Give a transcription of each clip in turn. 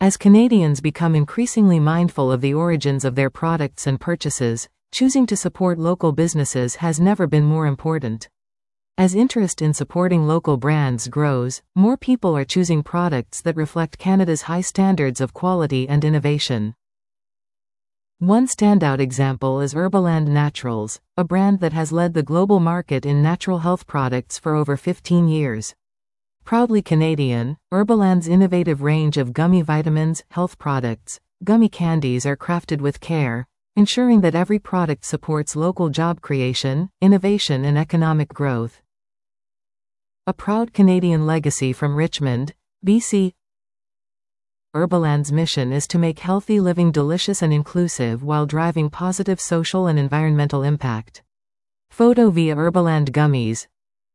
As Canadians become increasingly mindful of the origins of their products and purchases, choosing to support local businesses has never been more important. As interest in supporting local brands grows, more people are choosing products that reflect Canada's high standards of quality and innovation. One standout example is Herbaland Naturals, a brand that has led the global market in natural health products for over 15 years. Proudly Canadian, Herbaland's innovative range of gummy vitamins, health products, gummy candies are crafted with care, ensuring that every product supports local job creation, innovation and economic growth. A proud Canadian legacy from Richmond, BC. Herbaland's mission is to make healthy living delicious and inclusive while driving positive social and environmental impact. Photo via Herbaland Gummies.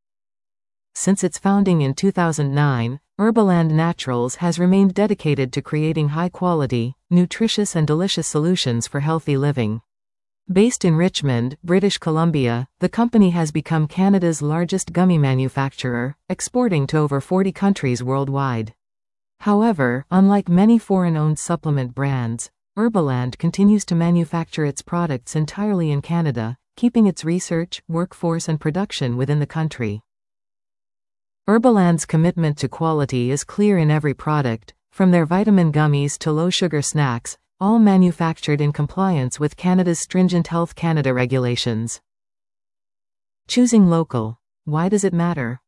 Since its founding in 2009, Herbaland Naturals has remained dedicated to creating high-quality, nutritious and delicious solutions for healthy living. Based in Richmond, British Columbia, the company has become Canada's largest gummy manufacturer, exporting to over 40 countries worldwide. However, unlike many foreign-owned supplement brands, Herbaland continues to manufacture its products entirely in Canada, keeping its research, workforce and production within the country. Herbaland's commitment to quality is clear in every product, from their vitamin gummies to low-sugar snacks, all manufactured in compliance with Canada's stringent Health Canada regulations. Choosing local. Why does it matter?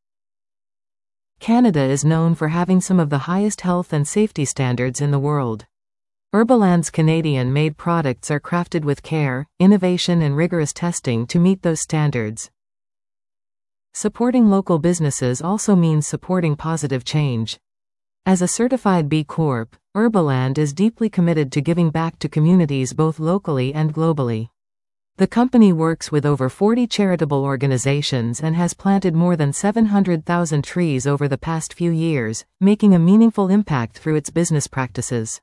Canada is known for having some of the highest health and safety standards in the world. Herbaland's Canadian-made products are crafted with care, innovation and rigorous testing to meet those standards. Supporting local businesses also means supporting positive change. As a certified B Corp, Herbaland is deeply committed to giving back to communities both locally and globally. The company works with over 40 charitable organizations and has planted more than 700,000 trees over the past few years, making a meaningful impact through its business practices.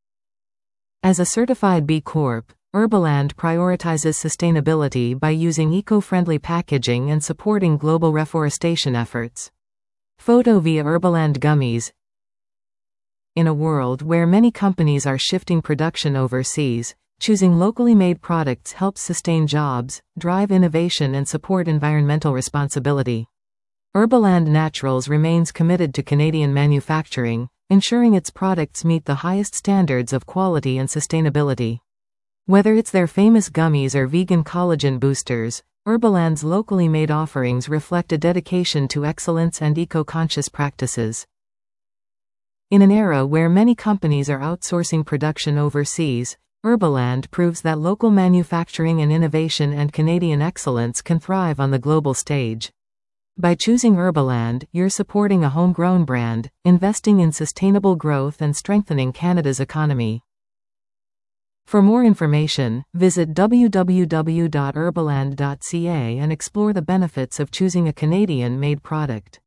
As a certified B Corp, Herbaland prioritizes sustainability by using eco-friendly packaging and supporting global reforestation efforts. Photo via Herbaland Gummies. In a world where many companies are shifting production overseas, choosing locally made products helps sustain jobs, drive innovation and support environmental responsibility. Herbaland Naturals remains committed to Canadian manufacturing, ensuring its products meet the highest standards of quality and sustainability. Whether it's their famous gummies or vegan collagen boosters, Herbaland's locally made offerings reflect a dedication to excellence and eco-conscious practices. In an era where many companies are outsourcing production overseas, Herbaland proves that local manufacturing and innovation and Canadian excellence can thrive on the global stage. By choosing Herbaland, you're supporting a homegrown brand, investing in sustainable growth and strengthening Canada's economy. For more information, visit www.herbaland.ca and explore the benefits of choosing a Canadian-made product.